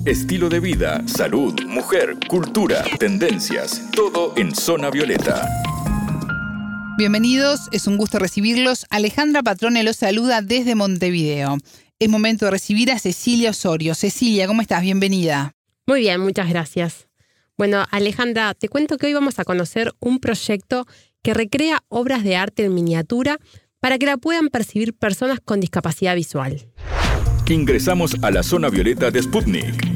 estilo de vida, salud, mujer, cultura, tendencias, todo en Zona Violeta. Bienvenidos, es un gusto recibirlos. Alejandra Patrone los saluda desde Montevideo. Es momento de recibir a Cecilia Osorio. Cecilia, ¿cómo estás? Bienvenida. Muy bien, muchas gracias. Bueno, Alejandra, te cuento que hoy vamos a conocer un proyecto que recrea obras de arte en miniatura para que la puedan percibir personas con discapacidad visual. Ingresamos a la Zona Violeta de Sputnik.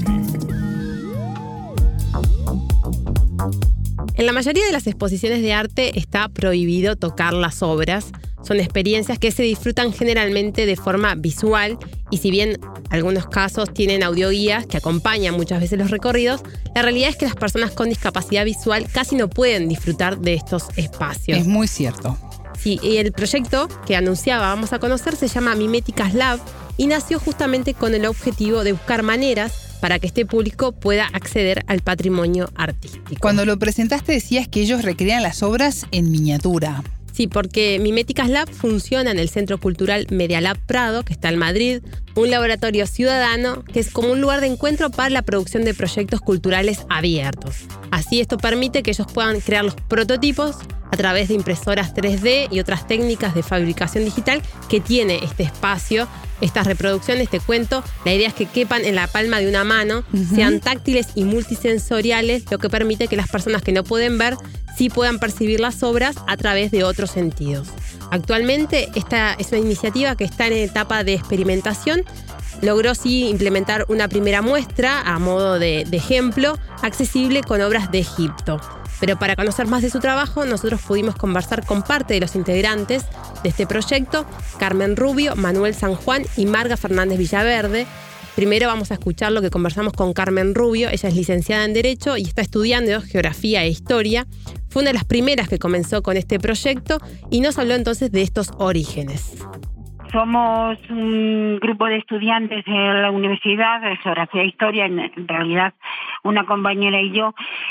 En la mayoría de las exposiciones de arte está prohibido tocar las obras. Son experiencias que se disfrutan generalmente de forma visual y si bien algunos casos tienen audioguías que acompañan muchas veces los recorridos, la realidad es que las personas con discapacidad visual casi no pueden disfrutar de estos espacios. Es muy cierto. Sí, y el proyecto que vamos a conocer se llama Miméticas Lab y nació justamente con el objetivo de buscar maneras para que este público pueda acceder al patrimonio artístico. Cuando lo presentaste decías que ellos recrean las obras en miniatura. Sí, porque Miméticas Lab funciona en el Centro Cultural Media Lab Prado, que está en Madrid, un laboratorio ciudadano que es como un lugar de encuentro para la producción de proyectos culturales abiertos. Así esto permite que ellos puedan crear los prototipos a través de impresoras 3D y otras técnicas de fabricación digital que tiene este espacio. Estas reproducciones, te cuento, la idea es que quepan en la palma de una mano, sean táctiles y multisensoriales, lo que permite que las personas que no pueden ver sí puedan percibir las obras a través de otros sentidos. Actualmente esta es una iniciativa que está en etapa de experimentación. Logró sí implementar una primera muestra a modo de ejemplo, accesible con obras de Egipto. Pero para conocer más de su trabajo, nosotros pudimos conversar con parte de los integrantes de este proyecto, Carmen Rubio, Manuel San Juan y Marga Fernández Villaverde. Primero vamos a escuchar lo que conversamos con Carmen Rubio. Ella es licenciada en Derecho y está estudiando Geografía e Historia. Fue una de las primeras que comenzó con este proyecto y nos habló entonces de estos orígenes. Somos un grupo de estudiantes en la universidad de Geografía e Historia, en realidad una compañera y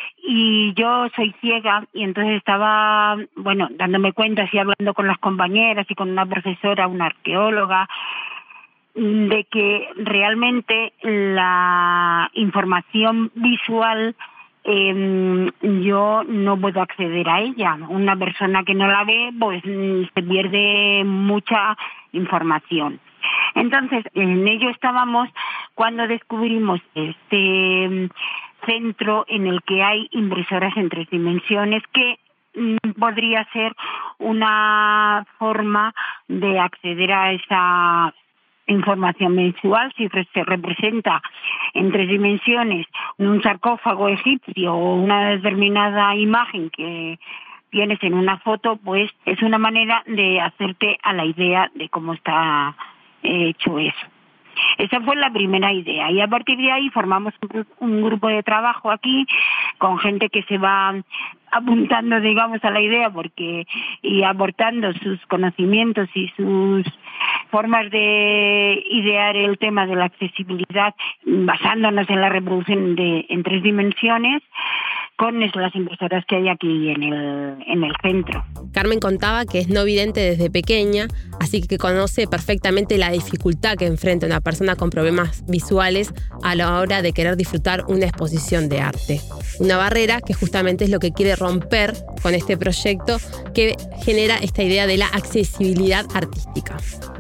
yo soy ciega y entonces estaba, dándome cuenta, así hablando con las compañeras y con una profesora, una arqueóloga, de que realmente la información visual yo no puedo acceder a ella. Una persona que no la ve, pues se pierde mucha información. Entonces, en ello estábamos cuando descubrimos este centro en el que hay impresoras en 3 dimensiones que podría ser una forma de acceder a esa información visual. Si se representa en 3 dimensiones un sarcófago egipcio o una determinada imagen que tienes en una foto, pues es una manera de hacerte a la idea de cómo está hecho eso. Esa fue la primera idea y a partir de ahí formamos un grupo de trabajo aquí con gente que se va apuntando, digamos, a la idea y aportando sus conocimientos y sus formas de idear el tema de la accesibilidad basándonos en la reproducción en 3 dimensiones con las impresoras que hay aquí en el centro. Carmen contaba que es no vidente desde pequeña, así que conoce perfectamente la dificultad que enfrenta una persona con problemas visuales a la hora de querer disfrutar una exposición de arte. Una barrera que justamente es lo que quiere romper con este proyecto que genera esta idea de la accesibilidad artística.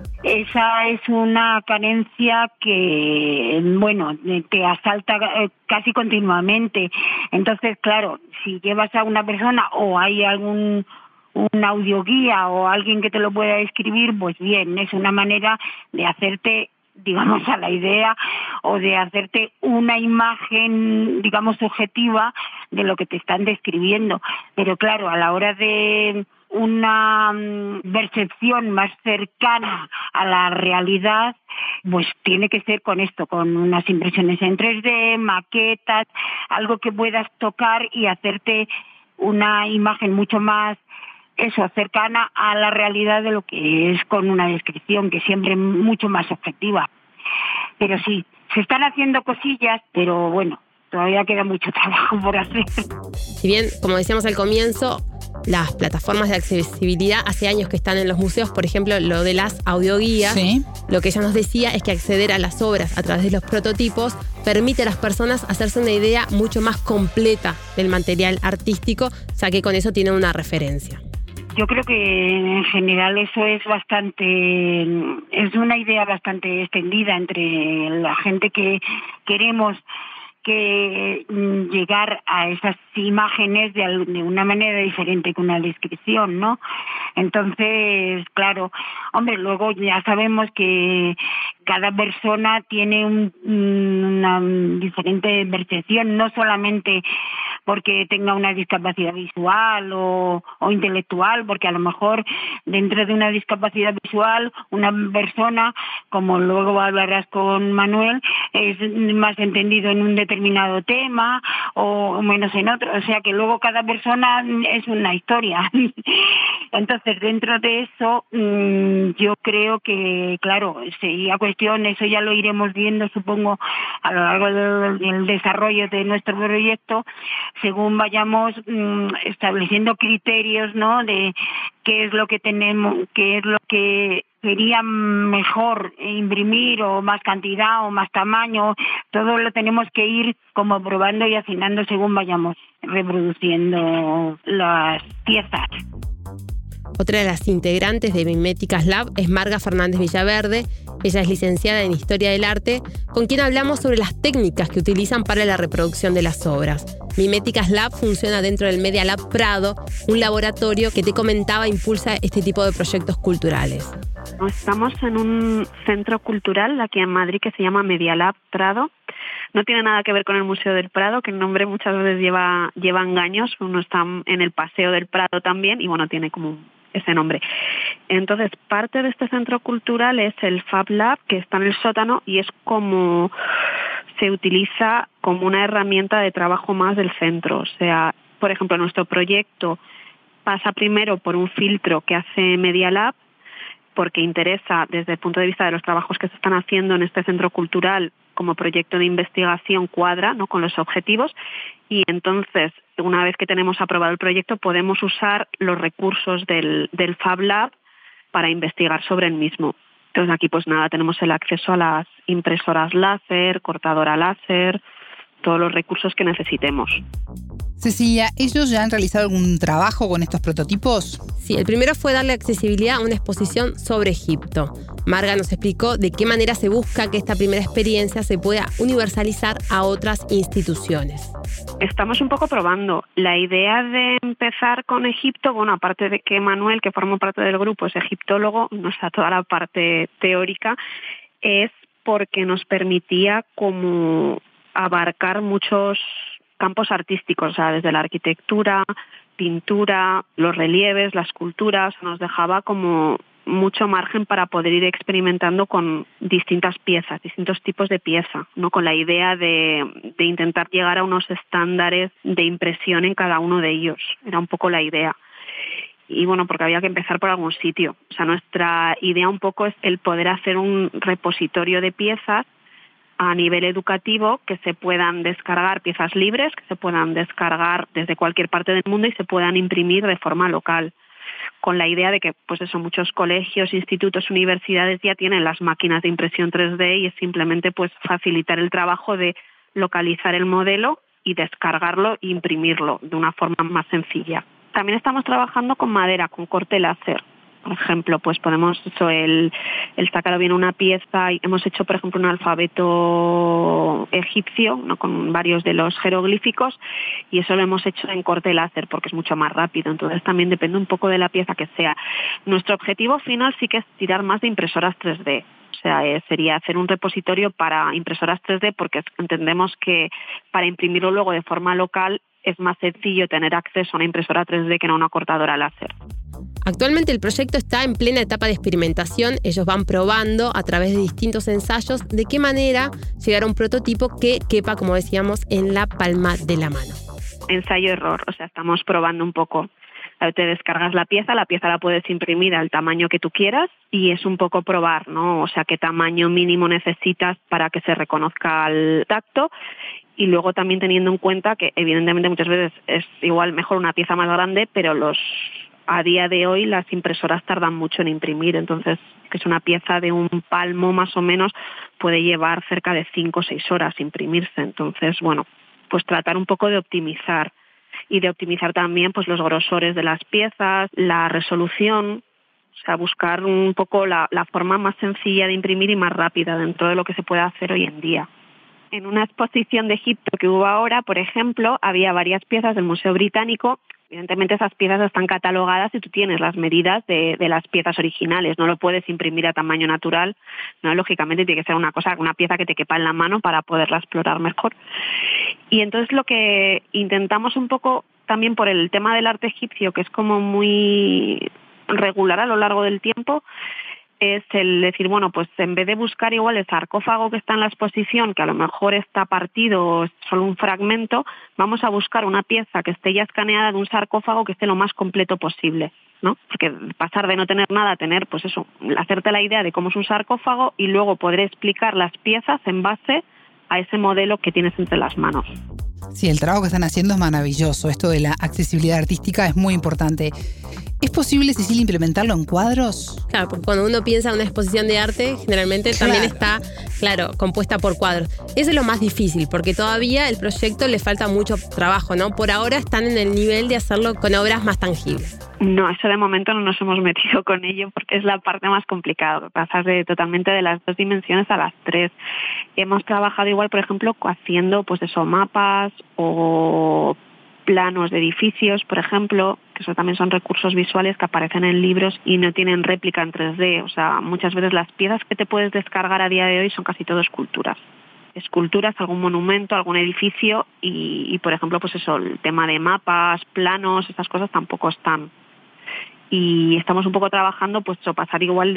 Esa es una carencia que, te asalta casi continuamente. Entonces, claro, si llevas a una persona o hay una audioguía o alguien que te lo pueda escribir, pues bien, es una manera de hacerte, digamos, a la idea o de hacerte una imagen, digamos, objetiva de lo que te están describiendo. Pero claro, a la hora de una percepción más cercana a la realidad, pues tiene que ser con esto, con unas impresiones en 3D, maquetas, algo que puedas tocar y hacerte una imagen mucho más cercana a la realidad de lo que es con una descripción que siempre es mucho más objetiva. Pero sí, se están haciendo cosillas, pero todavía queda mucho trabajo por hacer. Si bien, como decíamos al comienzo, las plataformas de accesibilidad hace años que están en los museos, por ejemplo, lo de las audioguías. Sí. Lo que ella nos decía es que acceder a las obras a través de los prototipos permite a las personas hacerse una idea mucho más completa del material artístico, ya que con eso tienen una referencia. Yo creo que en general eso es una idea bastante extendida entre la gente que queremos que llegar a esas imágenes de una manera diferente que una descripción, ¿no? Entonces, claro, hombre, luego ya sabemos que cada persona tiene una diferente percepción, no solamente porque tenga una discapacidad visual o intelectual, porque a lo mejor dentro de una discapacidad visual una persona, como luego hablarás con Manuel, es más entendido en un determinado tema o menos en otro, o sea que luego cada persona es una historia. Entonces, dentro de eso, yo creo que, claro, sería cuestión, eso ya lo iremos viendo, supongo, a lo largo del desarrollo de nuestro proyecto, según vayamos estableciendo criterios, ¿no?, de qué es lo que tenemos, qué es lo que sería mejor imprimir, o más cantidad o más tamaño. Todo lo tenemos que ir como probando y afinando según vayamos reproduciendo las piezas. Otra de las integrantes de Miméticas Lab es Marga Fernández Villaverde. Ella es licenciada en Historia del Arte, con quien hablamos sobre las técnicas que utilizan para la reproducción de las obras. Miméticas Lab funciona dentro del Media Lab Prado, un laboratorio que te comentaba impulsa este tipo de proyectos culturales. Estamos en un centro cultural aquí en Madrid que se llama Media Lab Prado. No tiene nada que ver con el Museo del Prado, que el nombre muchas veces lleva engaños. Uno está en el Paseo del Prado también y bueno, tiene como ese nombre. Entonces, parte de este centro cultural es el Fab Lab, que está en el sótano y es como se utiliza como una herramienta de trabajo más del centro. O sea, por ejemplo, nuestro proyecto pasa primero por un filtro que hace Media Lab, porque interesa desde el punto de vista de los trabajos que se están haciendo en este centro cultural como proyecto de investigación cuadra, ¿no?, con los objetivos, y entonces una vez que tenemos aprobado el proyecto podemos usar los recursos del Fab Lab para investigar sobre el mismo. Entonces aquí pues nada, tenemos el acceso a las impresoras láser, cortadora láser, todos los recursos que necesitemos. Cecilia, ¿ellos ya han realizado algún trabajo con estos prototipos? Sí, el primero fue darle accesibilidad a una exposición sobre Egipto. Marga nos explicó de qué manera se busca que esta primera experiencia se pueda universalizar a otras instituciones. Estamos un poco probando. La idea de empezar con Egipto, bueno, aparte de que Manuel, que forma parte del grupo, es egiptólogo, no está toda la parte teórica, es porque nos permitía como abarcar muchos campos artísticos, o sea, desde la arquitectura, pintura, los relieves, las esculturas, nos dejaba como mucho margen para poder ir experimentando con distintas piezas, distintos tipos de pieza, ¿no?, con la idea de intentar llegar a unos estándares de impresión en cada uno de ellos. Era un poco la idea. Y bueno, porque había que empezar por algún sitio. O sea, nuestra idea un poco es el poder hacer un repositorio de piezas a nivel educativo, que se puedan descargar piezas libres, que se puedan descargar desde cualquier parte del mundo y se puedan imprimir de forma local, con la idea de que pues eso, muchos colegios, institutos, universidades ya tienen las máquinas de impresión 3D y es simplemente pues facilitar el trabajo de localizar el modelo y descargarlo e imprimirlo de una forma más sencilla. También estamos trabajando con madera, con corte láser. Por ejemplo, pues podemos el sacar bien una pieza y hemos hecho, por ejemplo, un alfabeto egipcio, ¿no?, con varios de los jeroglíficos, y eso lo hemos hecho en corte láser porque es mucho más rápido. Entonces también depende un poco de la pieza que sea. Nuestro objetivo final sí que es tirar más de impresoras 3D. O sea, sería hacer un repositorio para impresoras 3D porque entendemos que para imprimirlo luego de forma local es más sencillo tener acceso a una impresora 3D que no a una cortadora láser. Actualmente el proyecto está en plena etapa de experimentación. Ellos van probando a través de distintos ensayos de qué manera llegar a un prototipo que quepa, como decíamos, en la palma de la mano. Ensayo-error, o sea, estamos probando un poco. Te descargas la pieza la puedes imprimir al tamaño que tú quieras y es un poco probar, ¿no? O sea, qué tamaño mínimo necesitas para que se reconozca al tacto. Y luego también teniendo en cuenta que evidentemente muchas veces es igual mejor una pieza más grande, pero a día de hoy las impresoras tardan mucho en imprimir, entonces que es una pieza de un palmo más o menos puede llevar cerca de 5 o 6 horas imprimirse. Entonces, bueno, pues tratar un poco de optimizar y de optimizar también pues los grosores de las piezas, la resolución, o sea, buscar un poco la forma más sencilla de imprimir y más rápida dentro de lo que se puede hacer hoy en día. En una exposición de Egipto que hubo ahora, por ejemplo, había varias piezas del Museo Británico. Evidentemente esas piezas están catalogadas y tú tienes las medidas de las piezas originales. No lo puedes imprimir a tamaño natural, no, lógicamente tiene que ser una pieza que te quepa en la mano para poderla explorar mejor. Y entonces lo que intentamos un poco también por el tema del arte egipcio, que es como muy regular a lo largo del tiempo, es el decir, bueno, pues en vez de buscar igual el sarcófago que está en la exposición, que a lo mejor está partido o es solo un fragmento, vamos a buscar una pieza que esté ya escaneada de un sarcófago que esté lo más completo posible, ¿no? Porque pasar de no tener nada a tener, pues eso, hacerte la idea de cómo es un sarcófago y luego poder explicar las piezas en base a ese modelo que tienes entre las manos. Sí, el trabajo que están haciendo es maravilloso. Esto de la accesibilidad artística es muy importante. ¿Es posible, Cecilia, implementarlo en cuadros? Claro, porque cuando uno piensa en una exposición de arte, generalmente también está, compuesta por cuadros. Eso es lo más difícil, porque todavía el proyecto le falta mucho trabajo, ¿no? Por ahora están en el nivel de hacerlo con obras más tangibles. No, eso de momento no nos hemos metido con ello porque es la parte más complicada, pasar totalmente de las 2 dimensiones a las 3. Hemos trabajado igual, por ejemplo, haciendo pues eso, mapas o planos de edificios, por ejemplo, que eso también son recursos visuales que aparecen en libros y no tienen réplica en 3D. O sea, muchas veces las piezas que te puedes descargar a día de hoy son casi todo esculturas. Esculturas, algún monumento, algún edificio y por ejemplo, pues eso, el tema de mapas, planos, esas cosas tampoco están. Y estamos un poco trabajando pues pasar igual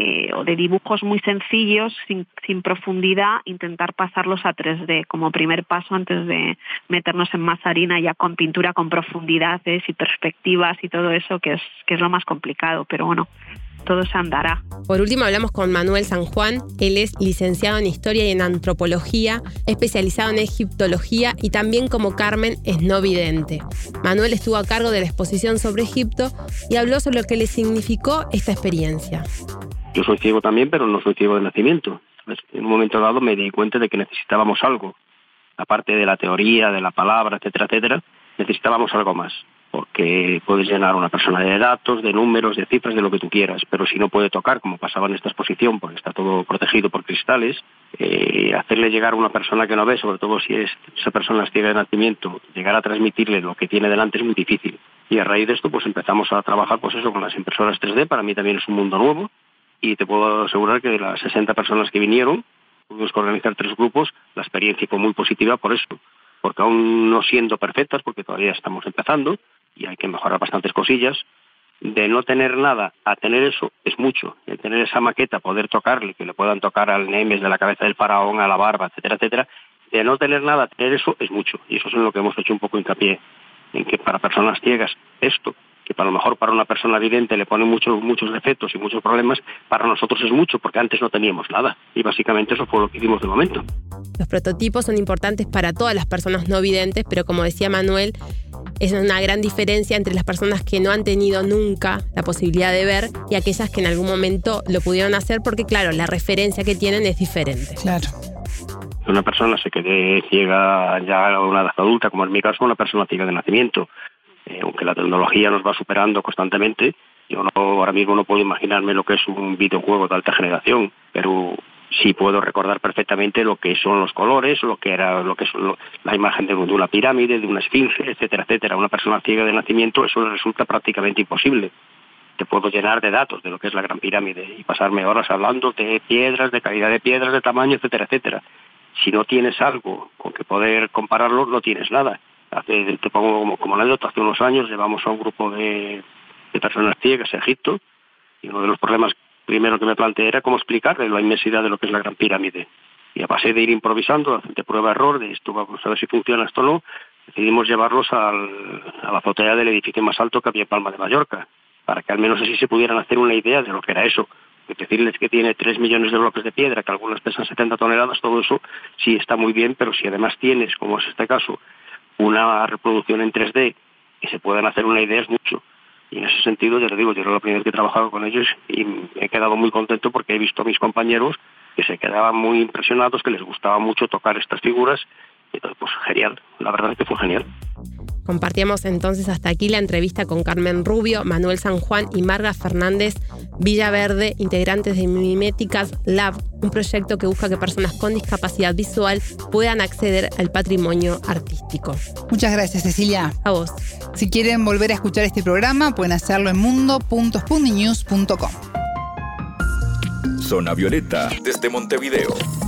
de dibujos muy sencillos sin profundidad, intentar pasarlos a 3D como primer paso antes de meternos en más harina ya con pintura con profundidades y perspectivas y todo eso que es lo más complicado, pero bueno, todo se andará. Por último hablamos con Manuel San Juan. Él es licenciado en Historia y en Antropología, especializado en Egiptología y también como Carmen es no vidente. Manuel estuvo a cargo de la exposición sobre Egipto y habló sobre lo que le significó esta experiencia. Yo soy ciego también, pero no soy ciego de nacimiento. En un momento dado me di cuenta de que necesitábamos algo. Aparte de la teoría, de la palabra, etcétera, etcétera, necesitábamos algo más. Porque puedes llenar a una persona de datos, de números, de cifras, de lo que tú quieras, pero si no puede tocar, como pasaba en esta exposición, porque está todo protegido por cristales, hacerle llegar a una persona que no ve, sobre todo si esa persona es ciega de nacimiento, llegar a transmitirle lo que tiene delante es muy difícil. Y a raíz de esto, pues empezamos a trabajar pues eso con las impresoras 3D, para mí también es un mundo nuevo, y te puedo asegurar que de las 60 personas que vinieron, tuvimos que organizar 3 grupos, la experiencia fue muy positiva por eso, porque aún no siendo perfectas, porque todavía estamos empezando, y hay que mejorar bastantes cosillas, de no tener nada a tener eso es mucho, de tener esa maqueta, poder tocarle, que le puedan tocar al Nemes de la cabeza del faraón, a la barba, etcétera, etcétera, de no tener nada a tener eso es mucho, y eso es en lo que hemos hecho un poco hincapié, en que para personas ciegas esto, que a lo mejor para una persona vidente le pone muchos defectos y muchos problemas, para nosotros es mucho, porque antes no teníamos nada, y básicamente eso fue lo que hicimos de momento. Los prototipos son importantes para todas las personas no videntes, pero como decía Manuel, es una gran diferencia entre las personas que no han tenido nunca la posibilidad de ver y aquellas que en algún momento lo pudieron hacer porque, claro, la referencia que tienen es diferente. Claro. Una persona se quede ciega ya a una edad adulta, como en mi caso, una persona ciega de nacimiento. Aunque la tecnología nos va superando constantemente, yo ahora mismo no puedo imaginarme lo que es un videojuego de alta generación, pero sí puedo recordar perfectamente lo que son los colores, lo que es la imagen de una pirámide, de una esfinge, etcétera, etcétera. A una persona ciega de nacimiento eso le resulta prácticamente imposible. Te puedo llenar de datos de lo que es la Gran Pirámide y pasarme horas hablando de piedras, de calidad de piedras, de tamaño, etcétera, etcétera. Si no tienes algo con que poder compararlo, no tienes nada. Te pongo como anécdota, hace unos años llevamos a un grupo de personas ciegas a Egipto y uno de los problemas primero que me planteé era cómo explicarle la inmensidad de lo que es la Gran Pirámide. Y a base de ir improvisando, de prueba-error, de esto vamos a ver si funciona, esto no, decidimos llevarlos a la azotea del edificio más alto que había en Palma de Mallorca, para que al menos así se pudieran hacer una idea de lo que era eso. Decirles que tiene 3 millones de bloques de piedra, que algunas pesan 70 toneladas, todo eso sí está muy bien, pero si además tienes, como es este caso, una reproducción en 3D y se puedan hacer una idea, es mucho. Y en ese sentido, ya te digo, yo era la primera vez que he trabajado con ellos y he quedado muy contento porque he visto a mis compañeros que se quedaban muy impresionados, que les gustaba mucho tocar estas figuras. Y entonces, pues genial, la verdad es que fue genial. Compartíamos entonces hasta aquí la entrevista con Carmen Rubio, Manuel San Juan y Marga Fernández Villaverde, integrantes de Miméticas Lab, un proyecto que busca que personas con discapacidad visual puedan acceder al patrimonio artístico. Muchas gracias, Cecilia. A vos. Si quieren volver a escuchar este programa, pueden hacerlo en mundo.spundinews.com. Zona Violeta, desde Montevideo.